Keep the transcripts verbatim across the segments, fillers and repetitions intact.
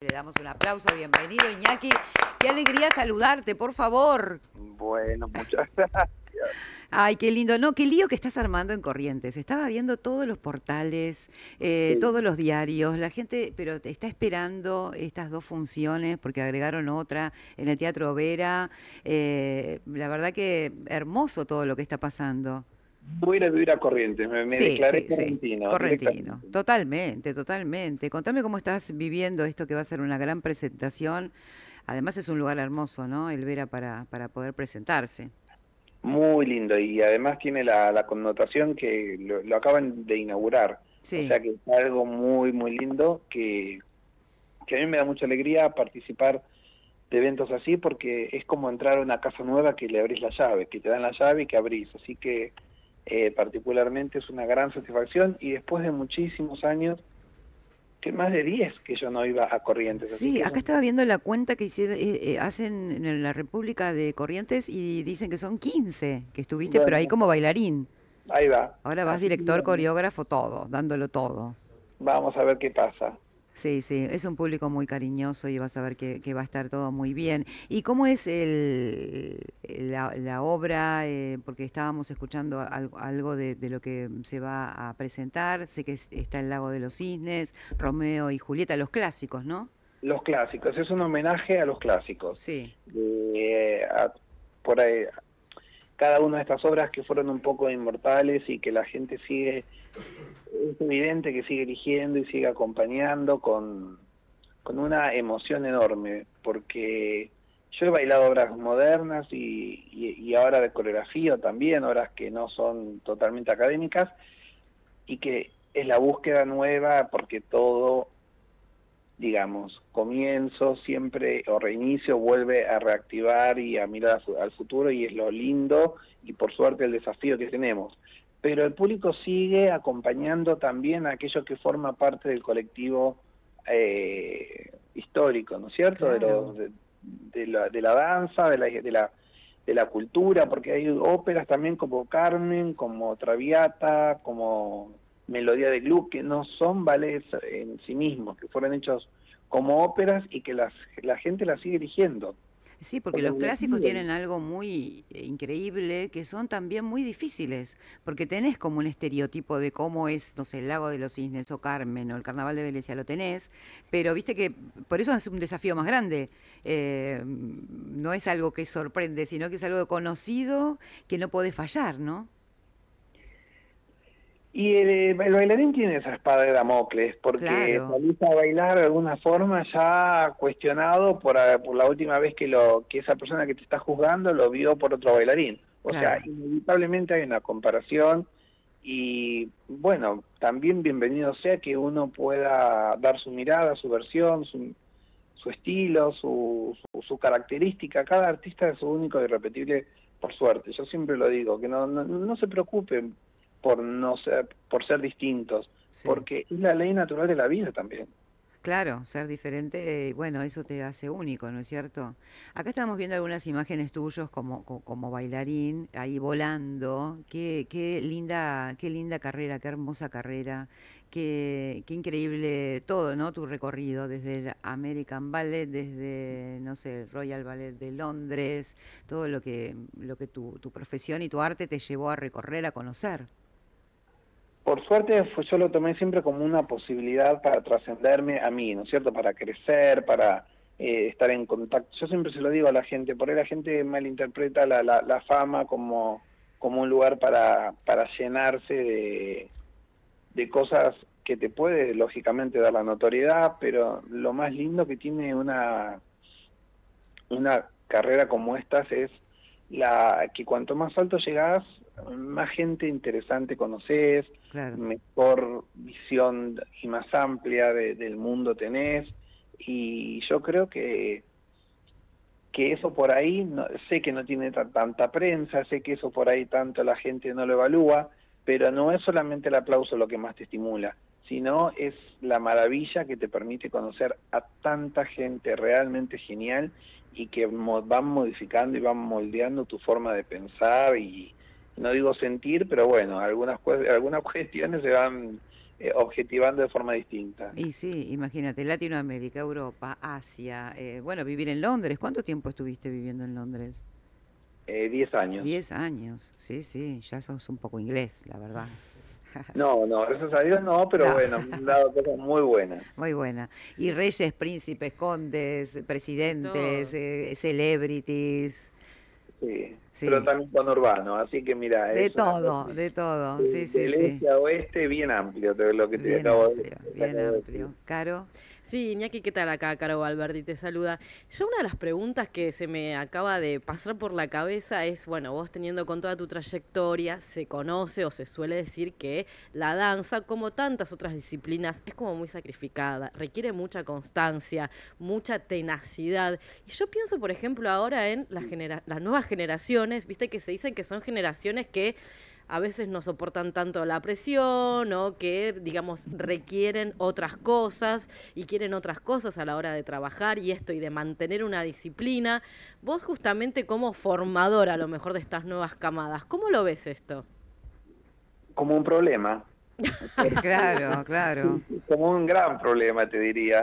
le damos un aplauso. Bienvenido, Iñaki. Qué alegría saludarte, por favor. Bueno, muchas gracias. Ay, qué lindo. No, qué lío que estás armando en Corrientes. Estaba viendo todos los portales, eh, Sí. todos los diarios. La gente, pero te está esperando estas dos funciones porque agregaron otra en el Teatro Vera. Eh, la verdad que hermoso todo lo que está pasando. Voy a ir a vivir a Corrientes, me, me Sí, declaré sí, sí. correntino Correntino. directamente. Totalmente, totalmente. Contame cómo estás viviendo esto que va a ser una gran presentación. Además es un lugar hermoso, ¿no? El Vera para, para poder presentarse. Muy lindo y además tiene la, la connotación que lo, lo acaban de inaugurar. O Sí. sea que es algo muy, muy lindo que, que a mí me da mucha alegría participar de eventos así porque es como entrar a una casa nueva que le abrís la llave, que te dan la llave y que abrís. Así que eh, particularmente es una gran satisfacción y después de muchísimos años, que más de diez que yo no iba a Corrientes, así Sí, que es acá un... estaba viendo la cuenta que hicieron, eh, eh, hacen en la República de Corrientes y dicen que son quince que estuviste, pero ahí Bueno, como bailarín. ahí va. Ahora vas Así que director, bueno, coreógrafo, todo, dándolo todo. vamos a ver qué pasa. Sí, sí, es un público muy cariñoso y vas a ver que, que va a estar todo muy bien. ¿Y cómo es el, la, la obra? Eh, porque estábamos escuchando algo, algo de, de lo que se va a presentar. Sé que es- está el Lago de los Cisnes, Romeo y Julieta, los clásicos, ¿no? Los clásicos, es un homenaje a los clásicos. Sí, De, a- por ahí, cada una de estas obras que fueron un poco inmortales y que la gente sigue, es evidente que sigue eligiendo y sigue acompañando con, con una emoción enorme, porque yo he bailado obras modernas y, y, y ahora de coreografía también, obras que no son totalmente académicas, y que es la búsqueda nueva porque todo, digamos, comienzo siempre o reinicio vuelve a reactivar y a mirar al futuro y es lo lindo y por suerte el desafío que tenemos. Pero el público sigue acompañando también a aquello que forma parte del colectivo eh, histórico, ¿no es cierto? De, claro. los, de, de, la, de la danza, de la, de la de la cultura, porque hay óperas también como Carmen, como Traviata, como Melodía de Gluck, que no son ballets en sí mismos, que fueron hechos como óperas y que las, la gente las sigue eligiendo. Sí, porque Porque los lo clásicos piden. tienen algo muy eh, increíble, que son también muy difíciles, porque tenés como un estereotipo de cómo es, no sé, el Lago de los Cisnes o Carmen o el Carnaval de Venecia, lo tenés, pero viste que por eso es un desafío más grande. Eh, no es algo que sorprende, sino que es algo conocido que no podés fallar, ¿no? Y el, el bailarín tiene esa espada de Damocles, porque Claro, salís a bailar de alguna forma ya cuestionado por, a- por la última vez que, lo, que esa persona que te está juzgando lo vio por otro bailarín. O sea, claro. inevitablemente hay una comparación y bueno, también bienvenido sea que uno pueda dar su mirada, su versión, su, su estilo, su, su, su característica. Cada artista es único y irrepetible, por suerte. Yo siempre lo digo, que no, no, no se preocupen por no ser, por ser distintos, Sí. porque es la ley natural de la vida también. Claro, ser diferente, eh, bueno, eso te hace único, ¿no es cierto? Acá estamos viendo algunas imágenes tuyos como, co- como, bailarín, ahí volando. Qué, qué linda, qué linda carrera, qué hermosa carrera, qué, qué increíble todo, ¿no? Tu recorrido desde el American Ballet, desde, no sé, el Royal Ballet de Londres, todo lo que, lo que tu, tu profesión y tu arte te llevó a recorrer, a conocer. Por suerte fue, yo lo tomé siempre como una posibilidad para trascenderme a mí, ¿no es cierto? Para crecer, para eh, estar en contacto. Yo siempre se lo digo a la gente, por ahí la gente malinterpreta la, la, la fama como, como un lugar para, para llenarse de, de cosas que te puede lógicamente dar la notoriedad, pero lo más lindo que tiene una, una carrera como estas es la que cuanto más alto llegás, más gente interesante conoces, Claro. mejor visión y más amplia de, del mundo tenés, y yo creo que, que eso por ahí, no, sé que no tiene tanta prensa, sé que eso por ahí tanto la gente no lo evalúa, pero no es solamente el aplauso lo que más te estimula, sino es la maravilla que te permite conocer a tanta gente realmente genial y que mo van modificando y van moldeando tu forma de pensar y no digo sentir, pero bueno, algunas algunas cuestiones se van eh, objetivando de forma distinta. Y sí, imagínate, Latinoamérica, Europa, Asia, eh, bueno, vivir en Londres. ¿Cuánto tiempo estuviste viviendo en Londres? Eh, diez años. Diez años, sí, sí, ya sos un poco inglés, la verdad. No, no, gracias a Dios no, pero No, bueno, me han dado cosas muy buenas. muy buena. Y reyes, príncipes, condes, De presidentes, todo. eh, celebrities, Sí, pero sí, también con urbano, así que mira, de es una cosa todo, de todo, sí, de- sí, del sí. este a oeste bien amplio, de lo que te Bien acabo de, amplio, te bien acabo de decir. amplio. Caro, Sí, Iñaki, ¿qué tal acá? Caro Valverdi te saluda. Yo una de las preguntas que se me acaba de pasar por la cabeza es, bueno, vos teniendo con toda tu trayectoria, se conoce o se suele decir que la danza, como tantas otras disciplinas, es como muy sacrificada, requiere mucha constancia, mucha tenacidad. Y yo pienso, por ejemplo, ahora en las, genera- las nuevas generaciones, viste que se dicen que son generaciones que a veces no soportan tanto la presión o que, digamos, requieren otras cosas y quieren otras cosas a la hora de trabajar y esto y de mantener una disciplina. Vos justamente como formador a lo mejor de estas nuevas camadas, ¿cómo lo ves esto? Como un problema, claro, claro. como un gran problema te diría,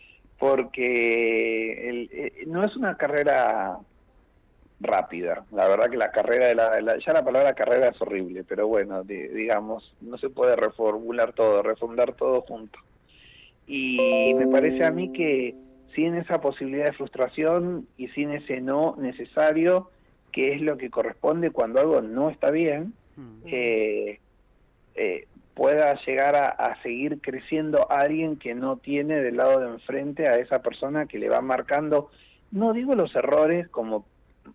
porque el- eh, no es una carrera rápida. La verdad que la carrera de la, la- ya la palabra carrera es horrible, pero bueno, di- digamos, no se puede reformular todo, refundar todo junto. Y me parece a mí que sin esa posibilidad de frustración y sin ese no necesario, que es lo que corresponde cuando algo no está bien, Mm. eh, eh, pueda llegar a, a seguir creciendo alguien que no tiene del lado de enfrente a esa persona que le va marcando, no digo los errores como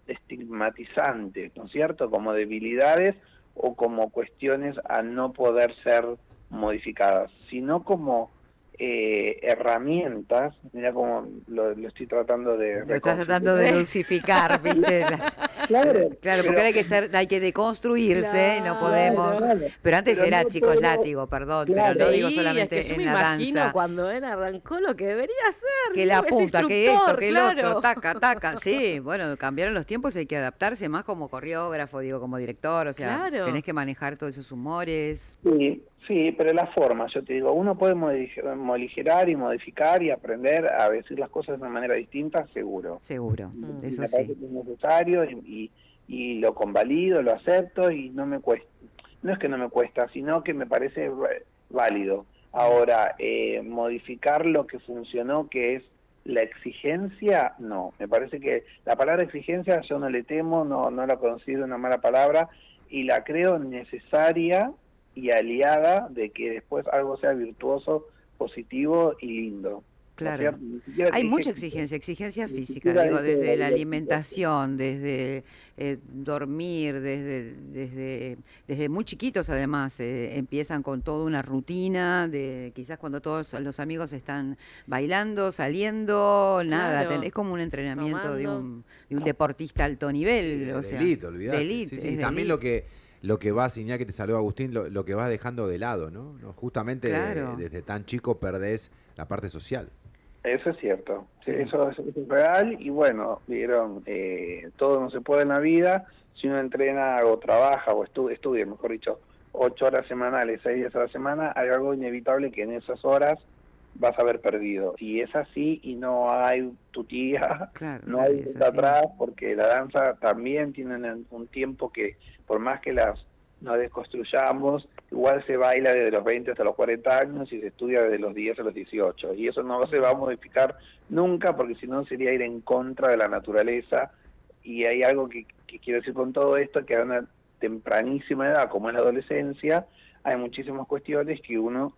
estigmatizantes, ¿no es cierto?, como debilidades o como cuestiones a no poder ser modificadas, sino como eh, herramientas, mira cómo lo, lo estoy tratando de Lo estás tratando reconfigurar. de dulcificar, ¿viste? Las- Claro, claro, porque pero ahora hay que ser, hay que deconstruirse, no claro, podemos. claro, Pero antes pero era no chicos todo, látigo, perdón, pero claro, no digo Sí, es que solamente yo en me la imagino danza. cuando él arrancó lo que debería ser, Que la digo, es punta, que esto, instructor, que el otro, claro. taca, taca. Sí, bueno, cambiaron los tiempos, hay que adaptarse más como coreógrafo, digo, como director, o sea, tenés Claro. que manejar todos esos humores. sí, sí, pero la forma, yo te digo, uno puede modifi- modificar y modificar y aprender a decir las cosas de una manera distinta, seguro. Seguro, Y, Mm. y eso me parece sí. que es necesario y, y, y lo convalido, lo acepto y no me cuesta. No es que no me cuesta, sino que me parece va- válido. Ahora, eh, modificar lo que funcionó, que es la exigencia, no. Me parece que la palabra exigencia yo no le temo, no, no la considero una mala palabra y la creo necesaria y aliada de que después algo sea virtuoso, positivo y lindo. ¿No es Claro. cierto? Ni siquiera te Hay dije mucha que exigencia, exigencia ni física, siquiera digo, dije desde la divertido. alimentación, desde eh, dormir, desde, desde, desde muy chiquitos además, eh, empiezan con toda una rutina, de quizás cuando todos los amigos están bailando, saliendo, nada, ten- es Claro, como un entrenamiento de tomando. un, de un deportista alto Sí, nivel, de, o de sea, elite, de olvidate. elite, Sí, sí, es y de también lo elite. que lo que vas, Iñaki, que te saludó Agustín, lo, lo que vas dejando de lado, ¿no? ¿No? Justamente de- Claro, desde tan chico perdés la parte social. Eso es cierto, sí, sí. eso, eso es real y bueno, vieron, eh, todo no se puede en la vida, si uno entrena o trabaja o estu estudia, mejor dicho, ocho horas semanales, seis días a la semana, hay algo inevitable que en esas horas vas a haber perdido. Y es así y no hay tutía, Claro, no hay claro, es vuelta así. atrás, porque la danza también tiene un un tiempo que por más que las nos desconstruyamos, igual se baila desde los veinte hasta los cuarenta años y se estudia desde los diez a los dieciocho. Y eso no se va a modificar nunca porque si no sería ir en contra de la naturaleza. Y hay algo que, que quiero decir con todo esto, que a una tempranísima edad, como es la adolescencia, hay muchísimas cuestiones que uno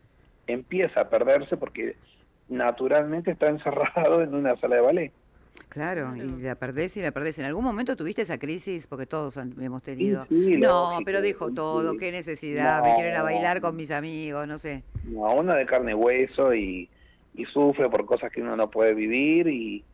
empieza a perderse porque naturalmente está encerrado en una sala de ballet. Claro, y Claro. la perdés y la perdés. ¿En algún momento tuviste esa crisis? Porque todos han- hemos Sí, tenido. sí, No, lógico. pero dejo todo, Sí. qué necesidad, me quiero ir a No, bailar con mis amigos, no sé. no, uno de carne y hueso y, y sufre por cosas que uno no puede vivir y,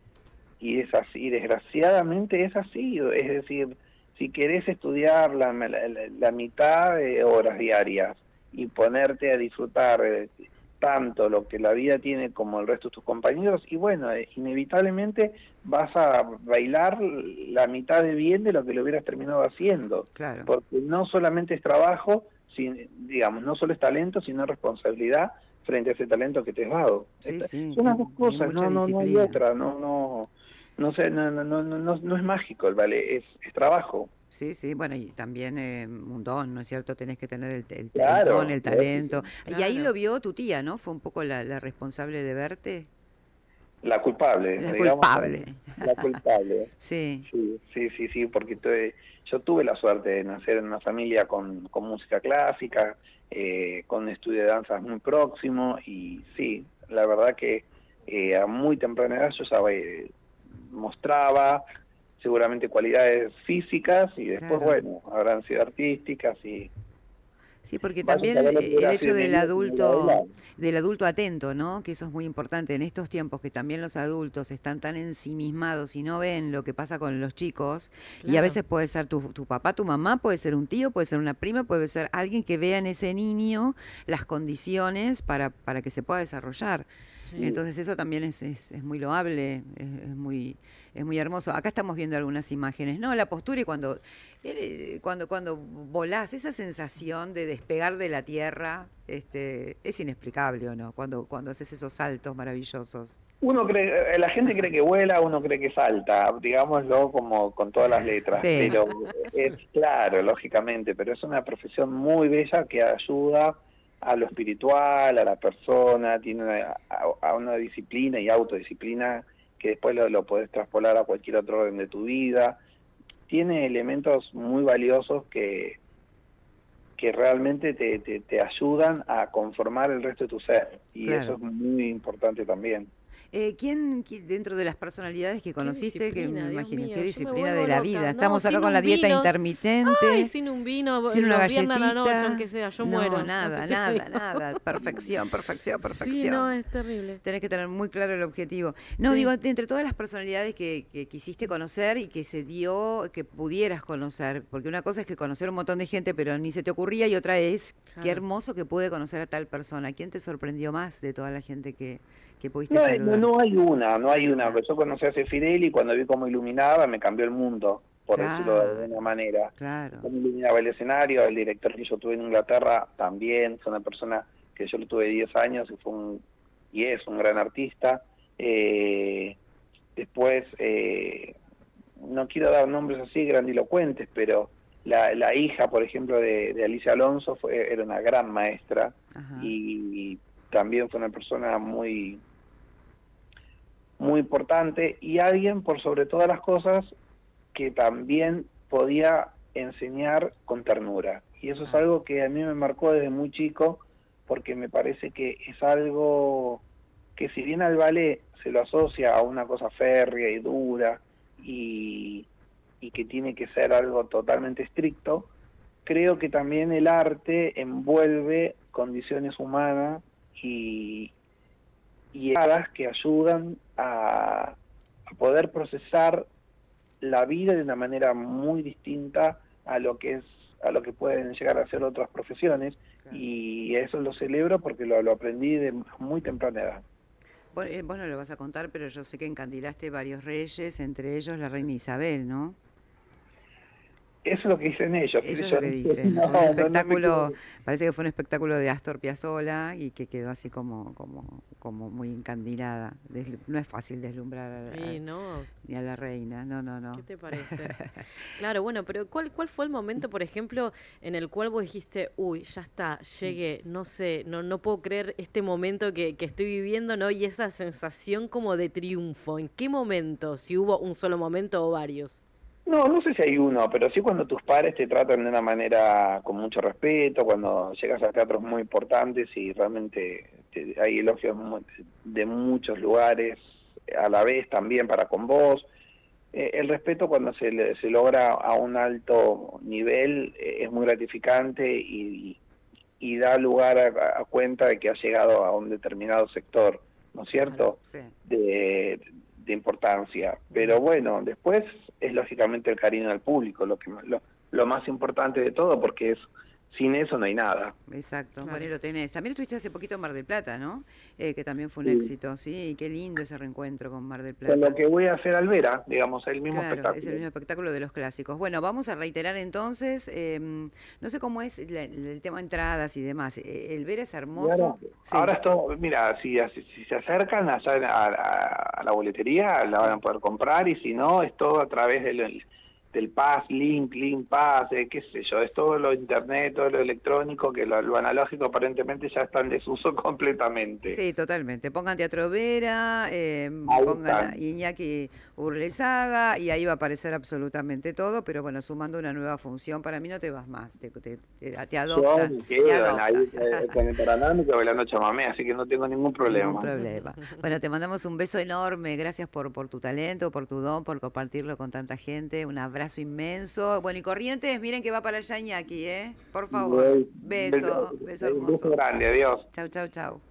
y es así, desgraciadamente es así. Es decir, si querés estudiar la, la, la- la mitad de horas diarias y ponerte a disfrutar eh, tanto lo que la vida tiene como el resto de tus compañeros, y bueno, eh, inevitablemente vas a bailar la mitad de bien de lo que lo hubieras terminado haciendo, Claro, porque no solamente es trabajo, sin, digamos, no solo es talento, sino responsabilidad frente a ese talento que te has dado. Sí, Esta- sí, son las y, dos y cosas, mucha no, no, no hay disciplina. otra, no, no, no sé, no, no, no, no, no, no es mágico el ballet, es, es trabajo. Sí, sí, bueno, y también eh, un don, ¿no es cierto? Tenés que tener el, el- el don, Claro, el talento. lógico. Y ahí lo Claro. vio tu tía, ¿no? Fue un poco la, la responsable de verte. La culpable, La digamos, la, culpable. la culpable. Sí, Sí, sí, sí, sí, porque tuve- yo tuve la suerte de nacer en una familia con, con música clásica, eh, con estudio de danzas muy próximo, y sí, la verdad que eh, a muy temprana edad yo sabía, eh, mostraba seguramente cualidades físicas y después, claro. bueno, habrán sido artísticas y Sí, porque vaya a también saber lo que eh, el hubiera hecho sido mi del vida si no hubiera adulto, bailado. del adulto atento, ¿no? Que eso es muy importante en estos tiempos que también los adultos están tan ensimismados y no ven lo que pasa con los chicos. Y a Claro. veces puede ser tu, tu papá, tu mamá, puede ser un tío, puede ser una prima, puede ser alguien que vea en ese niño las condiciones para, para que se pueda desarrollar. Sí. Entonces eso también es, es, es muy loable, es, es muy es muy hermoso. Acá estamos viendo algunas imágenes, ¿no? La postura y cuando eh, cuando cuando volás, esa sensación de despegar de la tierra, este, es inexplicable, ¿o no? Cuando cuando haces esos saltos maravillosos. Uno cree, eh, la gente cree que vuela, uno cree que salta, digámoslo como con todas las letras, Sí, pero es claro, lógicamente, pero es una profesión muy bella que ayuda a lo espiritual, a la persona, tiene una, a, a una disciplina y autodisciplina que después lo, lo podés traspolar a cualquier otro orden de tu vida. Tiene elementos muy valiosos que, que realmente te, te, te ayudan a conformar el resto de tu ser, y eso claro. es muy importante también. Eh, ¿quién, qui- dentro de las personalidades que Qué conociste, que me disciplina, Dios imagino, qué mío, yo me disciplina vuelvo de la loca. vida? No, Estamos acá sin con la un dieta vino. Ay, intermitente, sin un vino, sin una los viernes a la noche, galletita. aunque sea, yo No, muero. Así nada, te lo nada, digo. nada. Perfección, perfección, Sí, no, perfección. es terrible. Tenés que tener muy claro el objetivo. No, Sí, digo, de entre todas las personalidades que, que quisiste conocer y que se dio, que pudieras conocer, porque una cosa es que conocer un montón de gente, pero ni se te ocurría, y otra es, qué claro. hermoso que pude conocer a tal persona. ¿Quién te sorprendió más de toda la gente que, que pudiste No, hay- no, saludar? no hay una, no No hay hay una. una. Yo conocí a Fidel y cuando vi cómo iluminaba me cambió el mundo, por decirlo de alguna Claro, manera. claro. Cómo iluminaba el escenario, el director que yo tuve en Inglaterra también, fue una persona que yo lo tuve diez años y fue un, y es un gran artista. Eh, después, eh, no quiero dar nombres así grandilocuentes, pero la, la hija, por ejemplo, de, de Alicia Alonso fue, era una gran maestra Ajá. y, y también fue una persona muy muy importante, y alguien por sobre todas las cosas que también podía enseñar con ternura. Y eso es Ah, algo que a mí me marcó desde muy chico, porque me parece que es algo que, si bien al ballet se lo asocia a una cosa férrea y dura y, y que tiene que ser algo totalmente estricto, creo que también el arte envuelve condiciones humanas y, y hadas que ayudan a, a poder procesar la vida de una manera muy distinta a lo que es a lo que pueden llegar a ser otras profesiones, claro. y eso lo celebro porque lo, lo aprendí de muy temprana edad. Vos, eh, vos no lo vas a contar, pero yo sé que encandilaste varios reyes, entre ellos la reina Isabel, ¿no? Eso es lo que dicen ellos, que Eso es yo lo que dicen. Fue un no, no, no me espectáculo, quiero... parece que fue un espectáculo de Astor Piazzolla y que quedó así como, como, como muy encandilada. Deslu- no es fácil deslumbrar a- Sí, a- no, ni a la reina, no, no, ¿qué no. te parece? Claro, bueno, pero ¿cuál, cuál fue el momento, por ejemplo, en el cual vos dijiste, uy, ya está, llegué, no sé, no, no puedo creer este momento que, que estoy viviendo, ¿no? Y esa sensación como de triunfo. ¿En qué momento? Si hubo un solo momento o varios. No, no sé si hay uno, pero sí cuando tus padres te tratan de una manera con mucho respeto, cuando llegas a teatros muy importantes y realmente te- hay elogios mu- de muchos lugares a la vez también para con vos. Eh, el respeto, cuando se, le- se logra a un alto nivel, eh, es muy gratificante y, y da lugar a, a cuenta de que has llegado a un determinado sector, ¿no es Claro. cierto?, Sí, de, de importancia. Pero Bien. bueno, después es lógicamente el cariño del público, lo, que, lo, lo más importante de todo, porque es sin eso no hay nada. Exacto, Claro. bueno, y lo tenés. También estuviste hace poquito en Mar del Plata, ¿no? Eh, que también fue un Sí. éxito, sí, qué lindo ese reencuentro con Mar del Con lo Plata. que voy a hacer Alvera, digamos, el mismo Claro, es el espectáculo. mismo espectáculo de los clásicos. Bueno, vamos a reiterar entonces, eh, no sé cómo es la- el tema de entradas y demás. Eh, El Vera es Y ahora, hermoso. Sí, ahora esto, mira, si, si se acercan allá a, a- a la boletería, la Sí. van a poder comprar, y si no, es todo a través del, del Pass, Link, Link Pass, eh, qué sé yo, es todo lo internet, todo lo electrónico, que lo, lo analógico aparentemente ya está en desuso completamente. sí, totalmente. Pongan Teatro Vera, eh, Ahí pongan a están. Iñaki Urlesaga y ahí va a aparecer absolutamente todo, pero bueno, sumando una nueva función, para mí no te vas más, te, te, te- te Yo adoptan, me te quedo en adoptan. ahí eh, con el Paraná, me quedo bailando chamamé, así que no tengo ningún Ningún problema. problema. Bueno, te mandamos un beso enorme, gracias por, por tu talento, por tu don, por compartirlo con tanta gente, un abrazo inmenso. Bueno, y Corrientes, miren que va para allá Iñaki, ¿eh? Por favor. Un Beso, beso, beso un beso hermoso. grande, adiós. Chau, chau, chau.